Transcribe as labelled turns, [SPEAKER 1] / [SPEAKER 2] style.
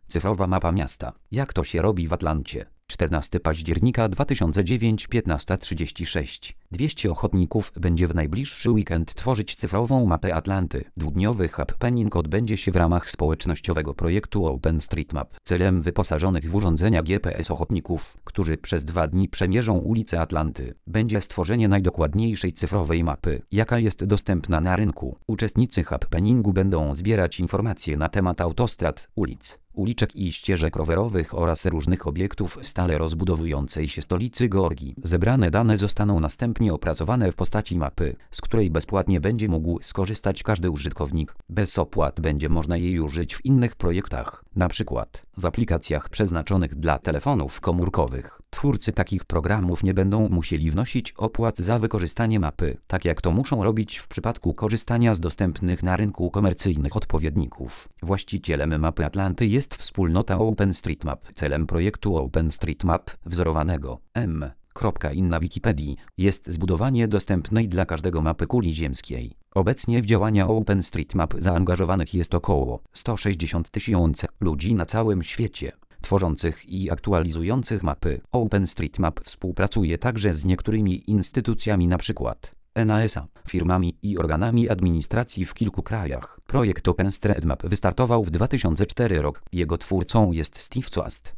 [SPEAKER 1] Cyfrowa mapa miasta. Jak to się robi w Atlancie? 14 października 2009, 15:36. 200 ochotników będzie w najbliższy weekend tworzyć cyfrową mapę Atlanty. Dwudniowy happening odbędzie się w ramach społecznościowego projektu OpenStreetMap. Celem wyposażonych w urządzenia GPS ochotników, którzy przez 2 dni przemierzą ulice Atlanty, będzie stworzenie najdokładniejszej cyfrowej mapy, jaka jest dostępna na rynku. Uczestnicy happeningu będą zbierać informacje na temat autostrad, ulic, uliczek i ścieżek rowerowych oraz różnych obiektów w stale rozbudowującej się stolicy Georgii. Zebrane dane zostaną następnie opracowane w postaci mapy, z której bezpłatnie będzie mógł skorzystać każdy użytkownik. Bez opłat będzie można jej użyć w innych projektach, np. w aplikacjach przeznaczonych dla telefonów komórkowych. Twórcy takich programów nie będą musieli wnosić opłat za wykorzystanie mapy, tak jak to muszą robić w przypadku korzystania z dostępnych na rynku komercyjnych odpowiedników. Właścicielem mapy Atlanty jest wspólnota OpenStreetMap. Celem projektu OpenStreetMap, wzorowanego in na Wikipedii, jest zbudowanie dostępnej dla każdego mapy kuli ziemskiej. Obecnie w działania OpenStreetMap zaangażowanych jest około 160 000 ludzi na całym świecie, tworzących i aktualizujących mapy. OpenStreetMap współpracuje także z niektórymi instytucjami, np. NASA, firmami i organami administracji w kilku krajach. Projekt OpenStreetMap wystartował w 2004 roku. Jego twórcą jest Steve Coast.